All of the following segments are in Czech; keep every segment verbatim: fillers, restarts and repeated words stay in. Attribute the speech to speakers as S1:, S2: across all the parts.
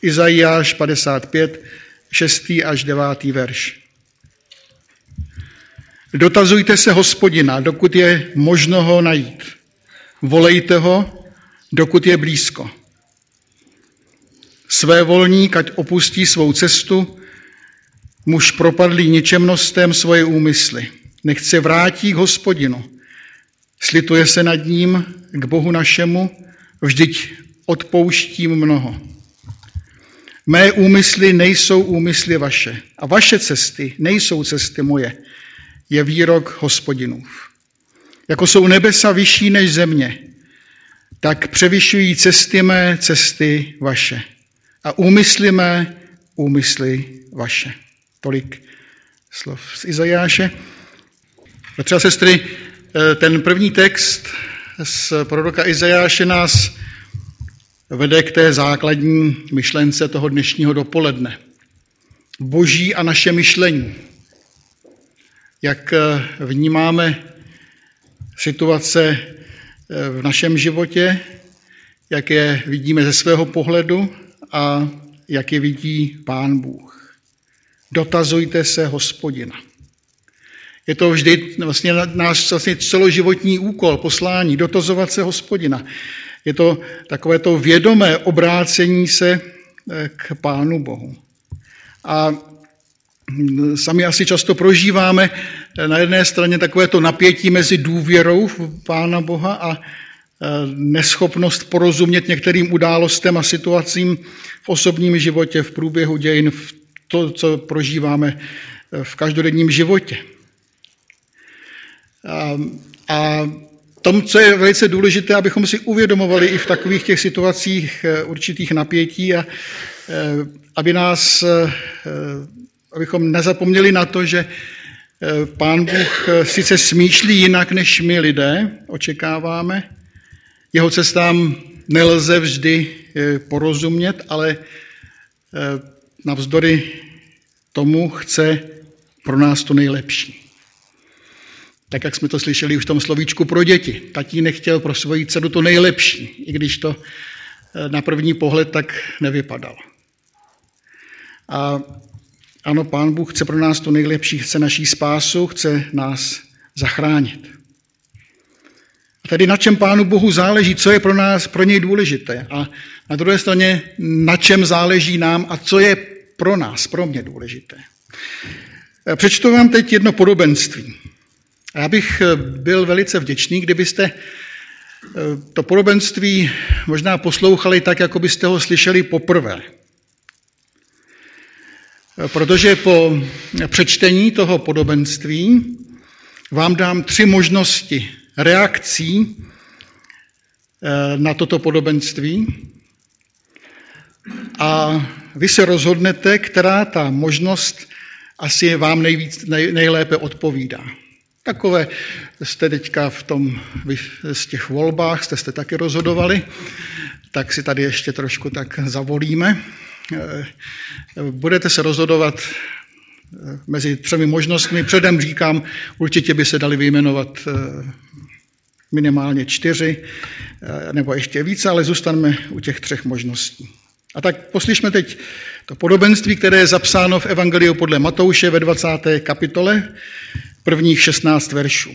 S1: Izajáš padesát pět, šestý až devátý verš. Dotazujte se Hospodina, dokud je možno ho najít. Volejte ho, dokud je blízko. Své volník, ať opustí svou cestu, muž propadlý ničemnostem svoje úmysly. Nechť se vrátí k Hospodinu. Slituje se nad ním, k Bohu našemu, vždyť odpouštím mnoho. Mé úmysly nejsou úmysly vaše a vaše cesty nejsou cesty moje, je výrok Hospodinův. Jako jsou nebesa vyšší než země, tak převyšují cesty mé cesty vaše a úmysly mé úmysly vaše. Tolik slov z Izajáše. Bratři a sestry, ten první text z proroka Izajáše nás vede k té základní myšlence toho dnešního dopoledne. Boží a naše myšlení. Jak vnímáme situace v našem životě, jak je vidíme ze svého pohledu a jak je vidí Pán Bůh. Dotazujte se Hospodina. Je to vždy vlastně náš vlastně celoživotní úkol, poslání, dotazovat se Hospodina. Je to takové to vědomé obrácení se k Pánu Bohu. A sami asi často prožíváme na jedné straně takové to napětí mezi důvěrou v Pána Boha a neschopnost porozumět některým událostem a situacím v osobním životě, v průběhu dějin, v to, co prožíváme v každodenním životě. A, a tom, co je velice důležité, abychom si uvědomovali i v takových těch situacích určitých napětí a aby nás, abychom nezapomněli na to, že Pán Bůh sice smýšlí jinak, než my lidé očekáváme, jeho cestám nelze vždy porozumět, ale navzdory tomu chce pro nás to nejlepší. Tak, jak jsme to slyšeli už v tom slovíčku pro děti. Tatínek chtěl pro svoji dceru to nejlepší, i když to na první pohled tak nevypadalo. A ano, Pán Bůh chce pro nás to nejlepší, chce naší spásu, chce nás zachránit. A tedy na čem Pánu Bohu záleží, co je pro nás, pro něj důležité. A na druhé straně, na čem záleží nám a co je pro nás, pro mě důležité. Přečtu vám teď jedno podobenství. A já bych byl velice vděčný, kdybyste to podobenství možná poslouchali tak, jako byste ho slyšeli poprvé. Protože po přečtení toho podobenství vám dám tři možnosti reakcí na toto podobenství a vy se rozhodnete, která ta možnost asi vám nejvíc, nej, nejlépe odpovídá. Takové jste teďka v tom, z těch volbách, jste, jste taky rozhodovali, tak si tady ještě trošku tak zavolíme. Budete se rozhodovat mezi třemi možnostmi. Předem říkám, určitě by se dali vyjmenovat minimálně čtyři, nebo ještě více, ale zůstaneme u těch třech možností. A tak poslyšme teď to podobenství, které je zapsáno v Evangeliu podle Matouše ve dvacáté kapitole, prvních šestnáct veršů.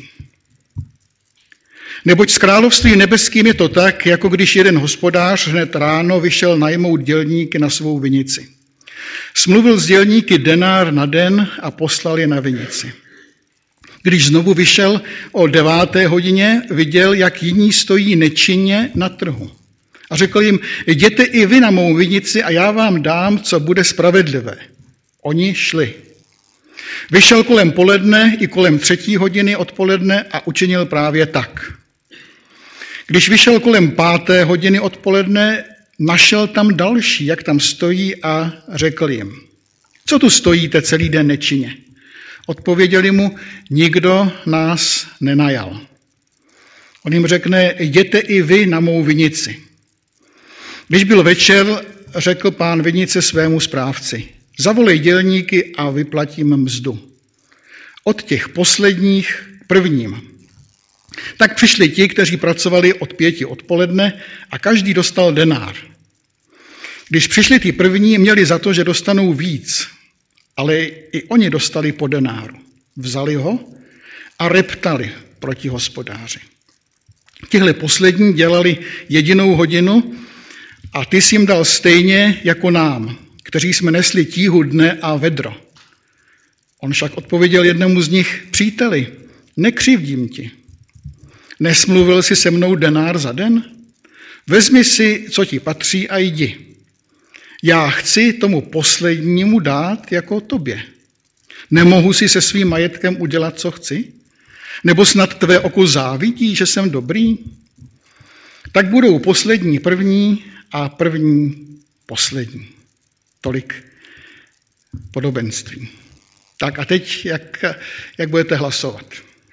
S1: Neboť s království nebeským je to tak, jako když jeden hospodář hned ráno vyšel najmout dělníky na svou vinici. Smluvil s dělníky denár na den a poslal je na vinici. Když znovu vyšel o deváté hodině, viděl, jak jiní stojí nečinně na trhu. A řekl jim, jděte i vy na mou vinici a já vám dám, co bude spravedlivé. Oni šli. Vyšel kolem poledne i kolem třetí hodiny odpoledne a učinil právě tak. Když vyšel kolem páté hodiny odpoledne, našel tam další, jak tam stojí a řekl jim, co tu stojíte celý den nečinně? Odpověděli mu, nikdo nás nenajal. On jim řekne, jděte i vy na mou vinici. Když byl večer, řekl pán vinice svému správci, zavolej dělníky a vyplatím mzdu. Od těch posledních prvním. Tak přišli ti, kteří pracovali od pěti odpoledne a každý dostal denár. Když přišli ty první, měli za to, že dostanou víc, ale i oni dostali po denáru. Vzali ho a reptali proti hospodáři. Tihle poslední dělali jedinou hodinu a ty jsi jim dal stejně jako nám, kteří jsme nesli tíhu dne a vedro. On však odpověděl jednomu z nich: příteli, nekřivdím ti. Nesmluvil jsi se mnou denár za den? Vezmi si, co ti patří, a jdi. Já chci tomu poslednímu dát jako tobě. Nemohu si se svým majetkem udělat, co chci? Nebo snad tvé oko závidí, že jsem dobrý? Tak budou poslední první a první poslední. Tolik podobenství. Tak a teď, jak, jak budete hlasovat?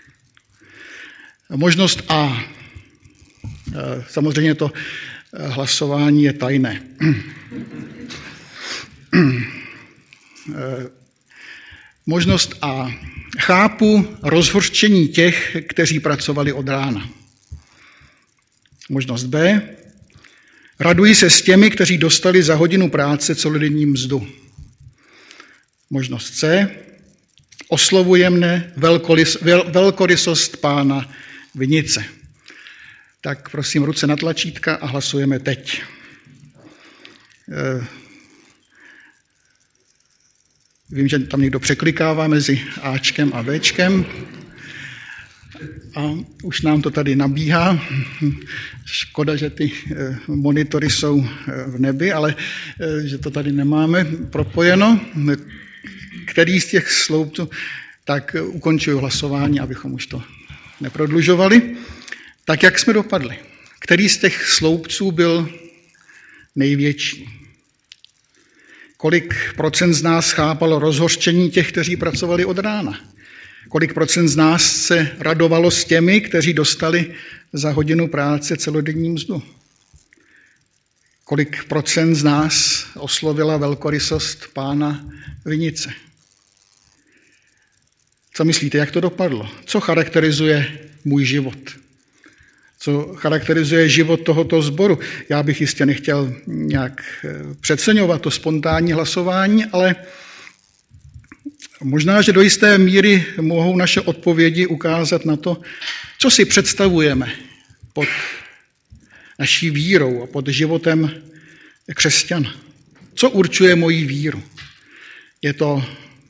S1: Možnost A. Samozřejmě to hlasování je tajné. Možnost A. Chápu rozhořčení těch, kteří pracovali od rána. Možnost B. Raduji se s těmi, kteří dostali za hodinu práce celodenní mzdu. Možnost C. Oslovuje mne velkorys, vel, velkorysost pána vinice. Tak prosím, ruce na tlačítka a hlasujeme teď. Vím, že tam někdo překlikává mezi Ačkem a Bčkem. A už nám to tady nabíhá. Škoda, že ty monitory jsou v nebi, ale že to tady nemáme propojeno. Který z těch sloupců, tak ukončuju hlasování, abychom už to neprodlužovali. Tak jak jsme dopadli? Který z těch sloupců byl největší? Kolik procent z nás chápalo rozhořčení těch, kteří pracovali od rána? Kolik procent z nás se radovalo s těmi, kteří dostali za hodinu práce celodenní mzdu? Kolik procent z nás oslovila velkorysost pána vinice? Co myslíte, jak to dopadlo? Co charakterizuje můj život? Co charakterizuje život tohoto sboru? Já bych jistě nechtěl nějak přeceňovat to spontánní hlasování, ale možná, že do jisté míry mohou naše odpovědi ukázat na to, co si představujeme pod naší vírou a pod životem křesťana. Co určuje moji víru? Je to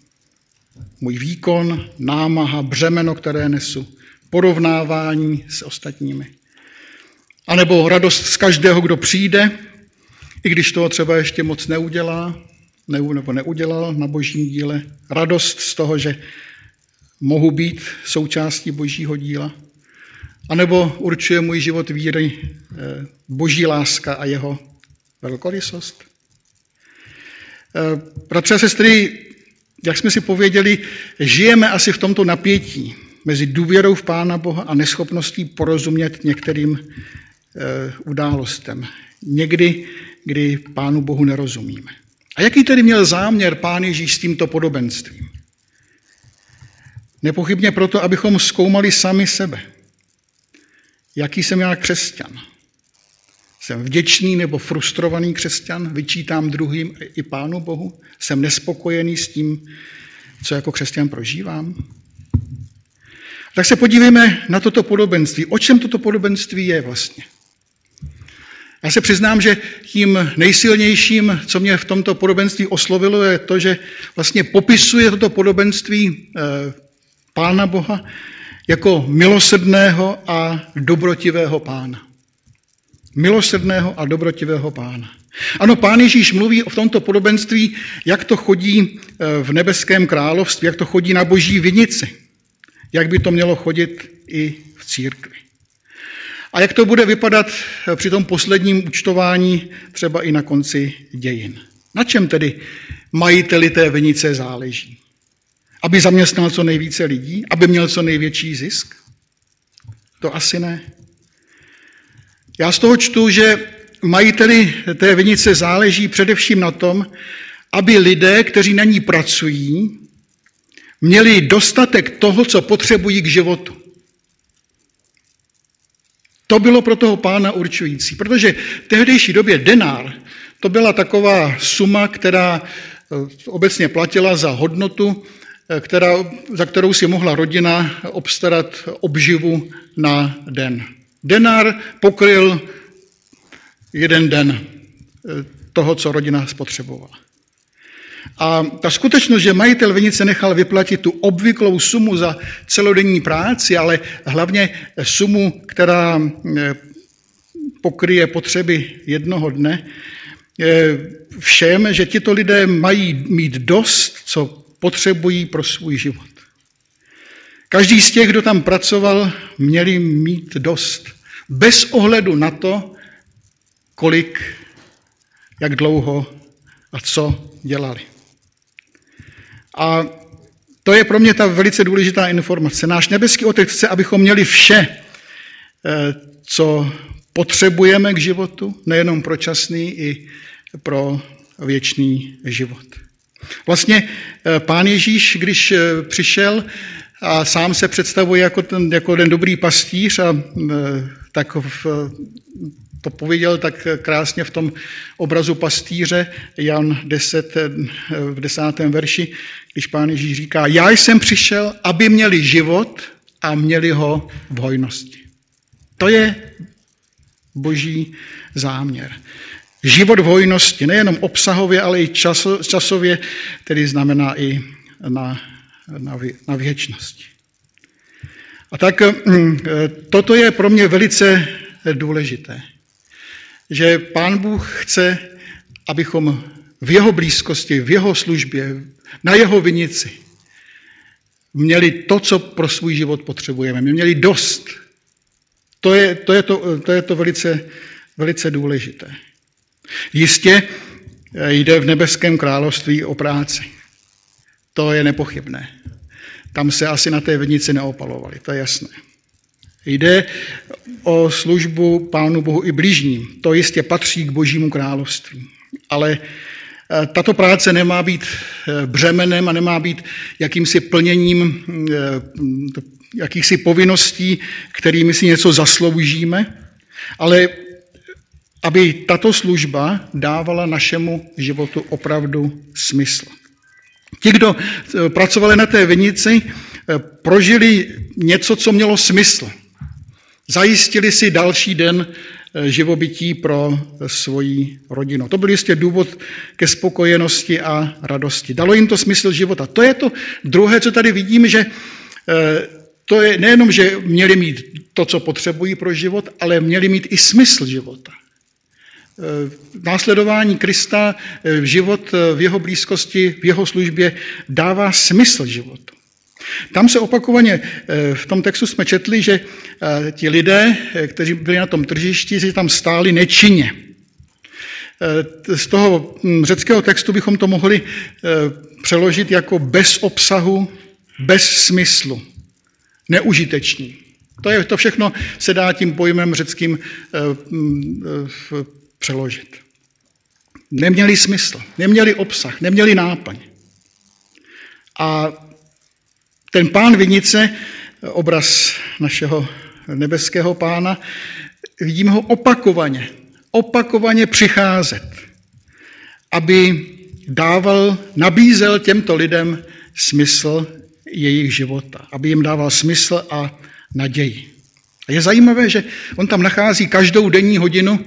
S1: můj výkon, námaha, břemeno, které nesu, porovnávání s ostatními. A nebo radost z každého, kdo přijde, i když toho třeba ještě moc neudělá, nebo neudělal na božím díle. Radost z toho, že mohu být součástí božího díla. A nebo určuje můj život víry boží láska a jeho velkorysost. Bratři a sestry, jak jsme si pověděli, žijeme asi v tomto napětí mezi důvěrou v Pána Boha a neschopností porozumět některým e, událostem. Někdy, kdy Pánu Bohu nerozumíme. A jaký tedy měl záměr Pán Ježíš s tímto podobenstvím? Nepochybně proto, abychom zkoumali sami sebe. Jaký jsem já křesťan? Jsem vděčný nebo frustrovaný křesťan? Vyčítám druhým i Pánu Bohu? Jsem nespokojený s tím, co jako křesťan prožívám? Tak se podívejme na toto podobenství. O čem toto podobenství je vlastně? Já se přiznám, že tím nejsilnějším, co mě v tomto podobenství oslovilo, je to, že vlastně popisuje toto podobenství Pána Boha jako milosrdného a dobrotivého Pána. Milosrdného a dobrotivého Pána. Ano, Pán Ježíš mluví o tomto podobenství, jak to chodí v nebeském království, jak to chodí na boží vinici, jak by to mělo chodit i v církvi. A jak to bude vypadat při tom posledním účtování, třeba i na konci dějin. Na čem tedy majiteli té vinice záleží? Aby zaměstnal co nejvíce lidí? Aby měl co největší zisk? To asi ne. Já z toho čtu, že majiteli té vinice záleží především na tom, aby lidé, kteří na ní pracují, měli dostatek toho, co potřebují k životu. To bylo pro toho Pána určující, protože v tehdejší době denár To byla taková suma, která obecně platila za hodnotu, která, za kterou si mohla rodina obstarat obživu na den. Denár pokryl jeden den toho, co rodina spotřebovala. A ta skutečnost, že majitel vinice nechal vyplatit tu obvyklou sumu za celodenní práci, ale hlavně sumu, která pokryje potřeby jednoho dne, všem, že tito lidé mají mít dost, co potřebují pro svůj život. Každý z těch, kdo tam pracoval, měli mít dost. Bez ohledu na to, kolik, jak dlouho a co dělali. A to je pro mě ta velice důležitá informace. Náš nebeský Otec chce, abychom měli vše, co potřebujeme k životu, nejenom pro časný, i pro věčný život. Vlastně Pán Ježíš, když přišel a sám se představuje jako ten, jako ten dobrý pastýř, a tak v, to pověděl tak krásně v tom obrazu pastýře, Jan deset, v desátém verši, když Pán Ježíš říká, já jsem přišel, aby měli život a měli ho v hojnosti. To je Boží záměr. Život v hojnosti, nejenom obsahově, ale i časo, časově, tedy znamená i na, na, na věčnosti. A tak toto je pro mě velice důležité, že Pán Bůh chce, abychom v jeho blízkosti, v jeho službě, na jeho vinici měli to, co pro svůj život potřebujeme. My měli dost. To je to, je to, to, je to velice, velice důležité. Jistě jde v nebeském království o práci. To je nepochybné. Tam se asi na té vinici neopalovali, to je jasné. Jde o službu Pánu Bohu i bližním. To jistě patří k Božímu království. Ale tato práce nemá být břemenem a nemá být jakýmsi plněním jakýchsi povinností, kterými si něco zasloužíme, ale aby tato služba dávala našemu životu opravdu smysl. Ti, kdo pracovali na té vinici, prožili něco, co mělo smysl. Zajistili si další den živobytí pro svoji rodinu. To byl jistě důvod ke spokojenosti a radosti. Dalo jim to smysl života. To je to druhé, co tady vidíme, že to je nejenom, že měli mít to, co potřebují pro život, ale měli mít i smysl života. Následování Krista, život v jeho blízkosti, v jeho službě dává smysl životu. Tam se opakovaně, v tom textu jsme četli, že ti lidé, kteří byli na tom tržišti, si tam stáli nečinně. Z toho řeckého textu bychom to mohli přeložit jako bez obsahu, bez smyslu, neužiteční. To, je, to všechno se dá tím pojmem řeckým přeložit. Neměli smysl, neměli obsah, neměli náplň. A ten Pán vinice, obraz našeho nebeského Pána, vidíme ho opakovaně, opakovaně přicházet, aby dával, nabízel těmto lidem smysl jejich života, aby jim dával smysl a naději. A je zajímavé, že on tam nachází každou denní hodinu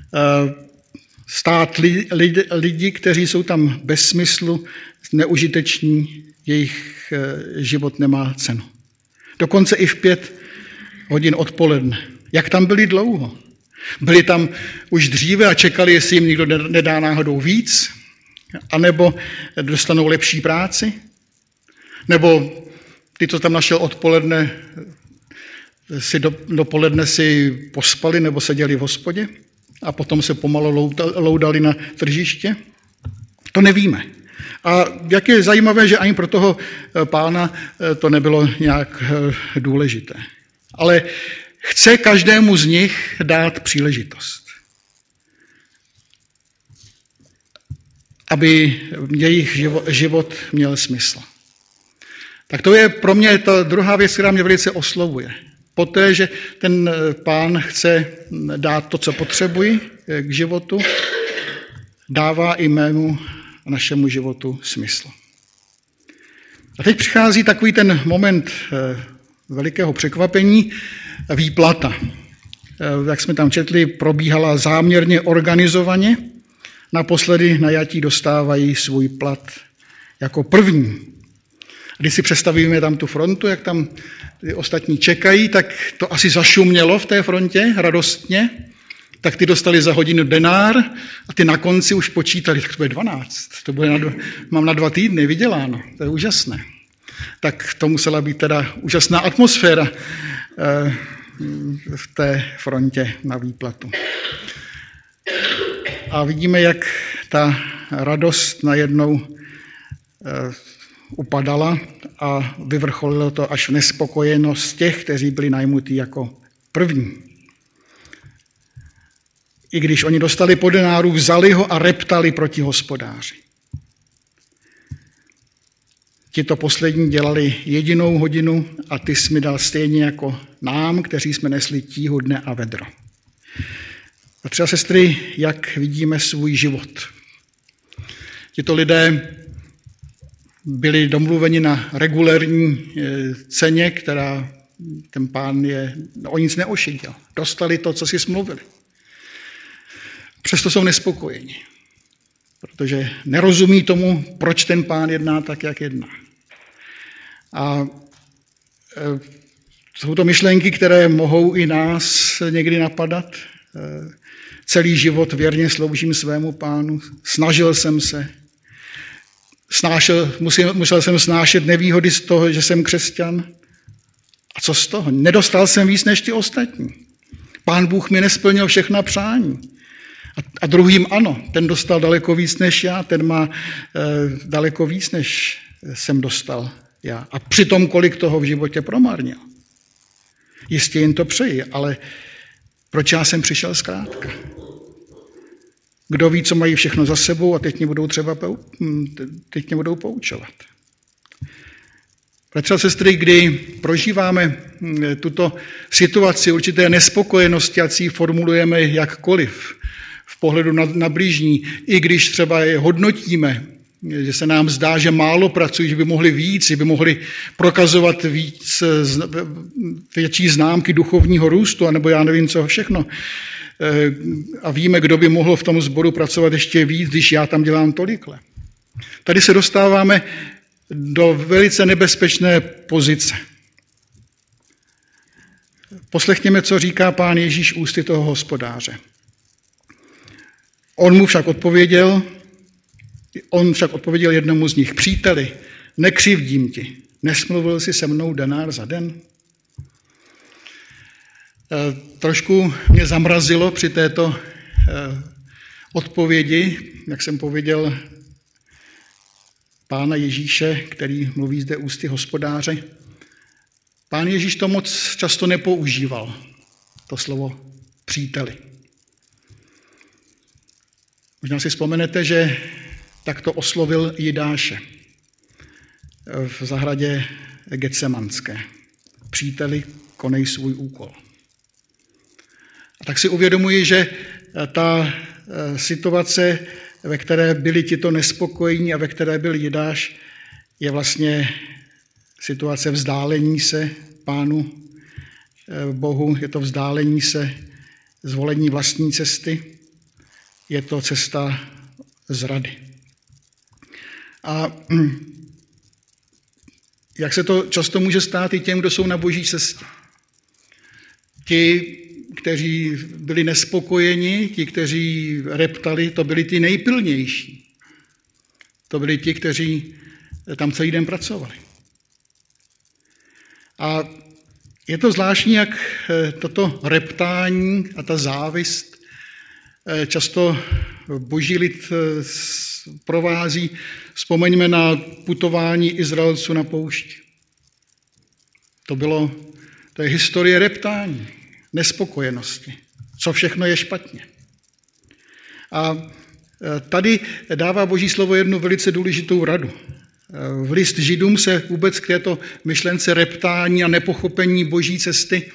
S1: stát lidi, lidi, kteří jsou tam bez smyslu, neužiteční, jejich život nemá cenu. Dokonce i v pět hodin odpoledne. Jak tam byli dlouho? Byli tam už dříve a čekali, jestli jim někdo nedá náhodou víc, anebo dostanou lepší práci, nebo ty, co tam našel odpoledne, si do, dopoledne si pospali nebo seděli v hospodě a potom se pomalu loudali na tržiště. To nevíme. A jak je zajímavé, že ani pro toho Pána to nebylo nějak důležité. Ale chce každému z nich dát příležitost, aby jejich život měl smysl. Tak to je pro mě ta druhá věc, která mě velice oslovuje. Poté, že ten Pán chce dát to, co potřebuji k životu, dává i mému a našemu životu smysl. A teď přichází takový ten moment velikého překvapení, výplata. Jak jsme tam četli, probíhala záměrně organizovaně. Naposledy najatí dostávají svůj plat jako první. Když si představíme tam tu frontu, jak tam ty ostatní čekají, tak to asi zašumělo v té frontě radostně. Tak ty dostali za hodinu denár a ty na konci už počítali, tak to bude dvanáct, to bude na dva, mám na dva týdny vyděláno, to je úžasné. Tak to musela být teda úžasná atmosféra v té frontě na výplatu. A vidíme, jak ta radost najednou upadala a vyvrcholilo to až v nespokojenost těch, kteří byli najmutí jako první. I když oni dostali po denáru, vzali ho a reptali proti hospodáři. Tito poslední dělali jedinou hodinu a ty jsi mi dal stejně jako nám, kteří jsme nesli tíhu dne a vedro. A třeba sestry, jak vidíme svůj život. Tito lidé byli domluveni na regulérní ceně, která ten pán je o nic neošidil. Dostali to, co si smluvili. Přesto jsou nespokojeni, protože nerozumí tomu, proč ten pán jedná tak, jak jedná. A jsou to myšlenky, které mohou i nás někdy napadat. Celý život věrně sloužím svému pánu, snažil jsem se, snášel, musel, musel jsem snášet nevýhody z toho, že jsem křesťan. A co z toho? Nedostal jsem víc než ty ostatní. Pán Bůh mi nesplnil všechna přání. A, a druhým ano, ten dostal daleko víc než já, ten má e, daleko víc, než jsem dostal já. A přitom kolik toho v životě promarnil. Jistě jim to přeji, ale proč já jsem přišel zkrátka? Kdo ví, co mají všechno za sebou a teď mě budou třeba teď mě budou poučovat. Bratři a sestry, kdy prožíváme tuto situaci určité nespokojenosti, ať si ji formulujeme jakkoliv, v pohledu na, na blížní, i když třeba je hodnotíme, že se nám zdá, že málo pracují, že by mohli víc, že by mohli prokazovat víc, větší známky duchovního růstu, anebo já nevím co všechno. A víme, kdo by mohl v tom sboru pracovat ještě víc, když já tam dělám tolikle. Tady se dostáváme do velice nebezpečné pozice. Poslechněme, co říká pán Ježíš ústy toho hospodáře. On mu však odpověděl, on však odpověděl jednomu z nich: příteli, nekřivdím ti, nesmluvil jsi se mnou denár za den? E, trošku mě zamrazilo při této e, odpovědi, jak jsem pověděl, pána Ježíše, který mluví zde ústy hospodáře. Pán Ježíš to moc často nepoužíval, to slovo příteli. Možná si vzpomenete, že takto oslovil Jidáše v zahradě Getsemanské. Příteli, konej svůj úkol. A tak si uvědomuji, že ta situace, ve které byli tito nespokojení a ve které byl Jidáš, je vlastně situace vzdálení se Pánu Bohu, je to vzdálení se zvolení vlastní cesty, je to cesta zrady. A jak se to často může stát i těm, kdo jsou na boží cestě. Ti, kteří byli nespokojeni, ti, kteří reptali, to byli ty nejpilnější. To byli ti, kteří tam celý den pracovali. A je to zvláštní, jak toto reptání a ta závist často boží lid provází. Vzpomeňme na putování Izraelců na poušti. To bylo, to je historie reptání, nespokojenosti, co všechno je špatně. A tady dává boží slovo jednu velice důležitou radu. V list Židům se vůbec k této myšlence reptání a nepochopení boží cesty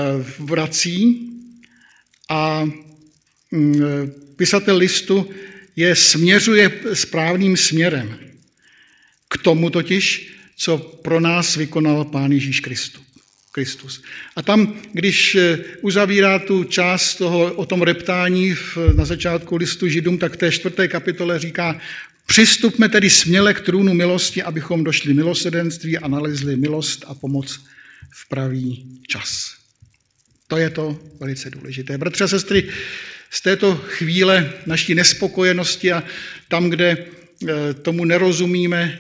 S1: vrací a pisatel listu je směřuje správným směrem. K tomu totiž, co pro nás vykonal Pán Ježíš Kristus. A tam, když uzavírá tu část toho, o tom reptání v, na začátku listu Židům, tak v té čtvrté kapitole říká: přistupme tedy směle k trůnu milosti, abychom došli milosrdenství a nalezli milost a pomoc v pravý čas. To je to velice důležité. Bratři a sestry, z této chvíle naší nespokojenosti a tam, kde tomu nerozumíme,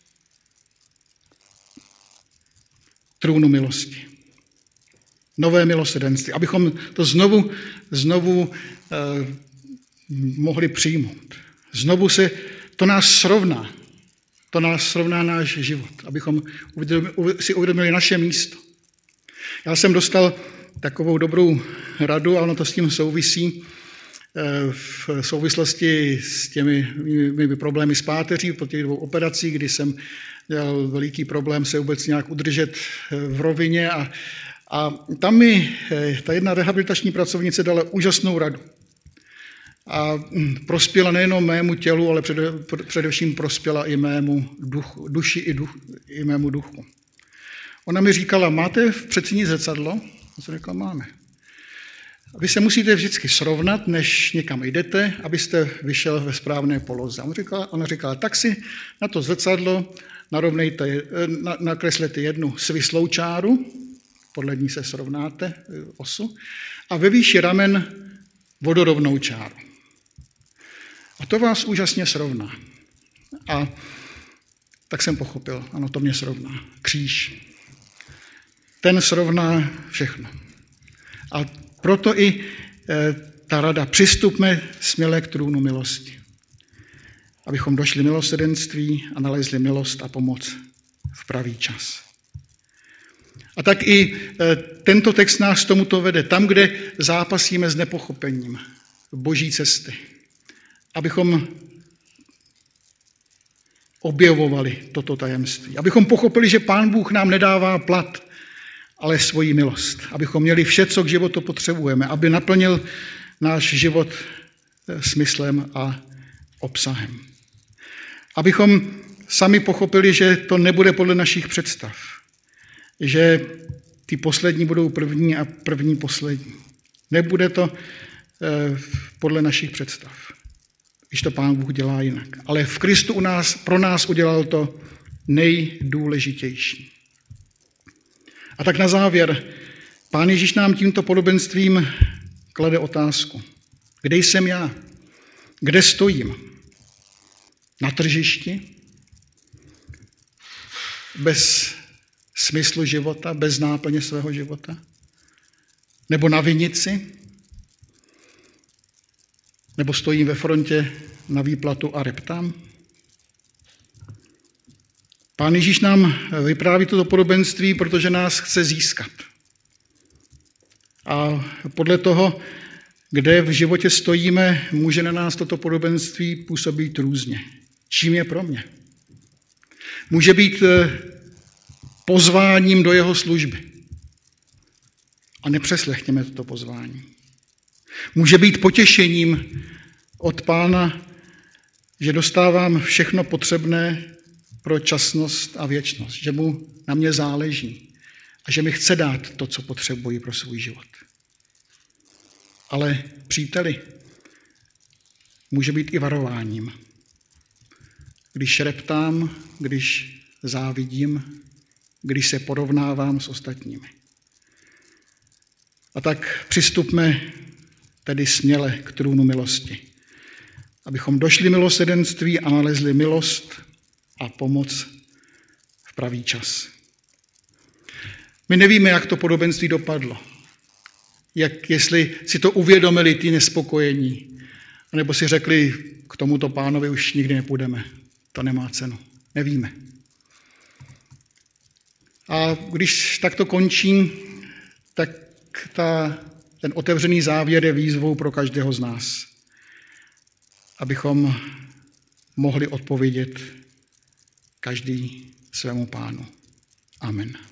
S1: trůnu milosti. Nové milosrdenství, abychom to znovu, znovu eh, mohli přijmout. Znovu se, to nás srovná. To nás srovná náš život, abychom si uvědomili naše místo. Já jsem dostal takovou dobrou radu, a ono to s tím souvisí, v souvislosti s těmi mými problémy s páteří po těch dvou operacích, kdy jsem měl veliký problém se vůbec nějak udržet v rovině a, a tam mi ta jedna rehabilitační pracovnice dala úžasnou radu. A prospěla nejenom mému tělu, ale především prospěla i mému duchu, duši i, duch, i mému duchu. Ona mi říkala: máte v předsíni zrcadlo? A jsem říkal: máme. Vy se musíte vždycky srovnat, než někam jdete, abyste vyšel ve správné poloze. Ona říkala, ona říkala tak si na to zrcadlo narovnejte, na, nakreslete jednu svislou čáru, podle ní se srovnáte osu, a ve výši ramen vodorovnou čáru. A to vás úžasně srovná. A tak jsem pochopil, ano, to mě srovná. Kříž. Ten srovná všechno. A proto i e, ta rada: přistupme směle k trůnu milosti, abychom došli milosrdenství a nalezli milost a pomoc v pravý čas. A tak i e, tento text nás tomuto vede. Tam, kde zápasíme s nepochopením Boží cesty, abychom objevovali toto tajemství. Abychom pochopili, že Pán Bůh nám nedává plat, ale svoji milost. Abychom měli vše, co k životu potřebujeme. Aby naplnil náš život smyslem a obsahem. Abychom sami pochopili, že to nebude podle našich představ. Že ty poslední budou první a první poslední. Nebude to eh, podle našich představ. Když to Pán Bůh dělá jinak. Ale v Kristu u nás, pro nás udělal to nejdůležitější. A tak na závěr, Pán Ježíš nám tímto podobenstvím klade otázku. Kde jsem já? Kde stojím? Na tržišti? Bez smyslu života, bez náplně svého života? Nebo na vinici? Nebo stojím ve frontě na výplatu a reptám? Pán Ježíš nám vypráví toto podobenství, protože nás chce získat. A podle toho, kde v životě stojíme, může na nás toto podobenství působit různě. Čím je pro mě? Může být pozváním do jeho služby. A nepřeslechněme toto pozvání. Může být potěšením od Pána, že dostávám všechno potřebné pro časnost a věčnost, že mu na mě záleží a že mi chce dát to, co potřebuji pro svůj život. Ale příteli, může být i varováním. Když reptám, když závidím, když se porovnávám s ostatními. A tak přistupme tedy směle k trůnu milosti, abychom došli milosrdenství a nalezli milost a pomoc v pravý čas. My nevíme, jak to podobenství dopadlo. Jak, jestli si to uvědomili ty nespokojení, nebo si řekli, k tomuto pánovi už nikdy nepůjdeme. To nemá cenu. Nevíme. A když takto končím, tak ta, ten otevřený závěr je výzvou pro každého z nás, abychom mohli odpovědět každý svému Pánu. Amen.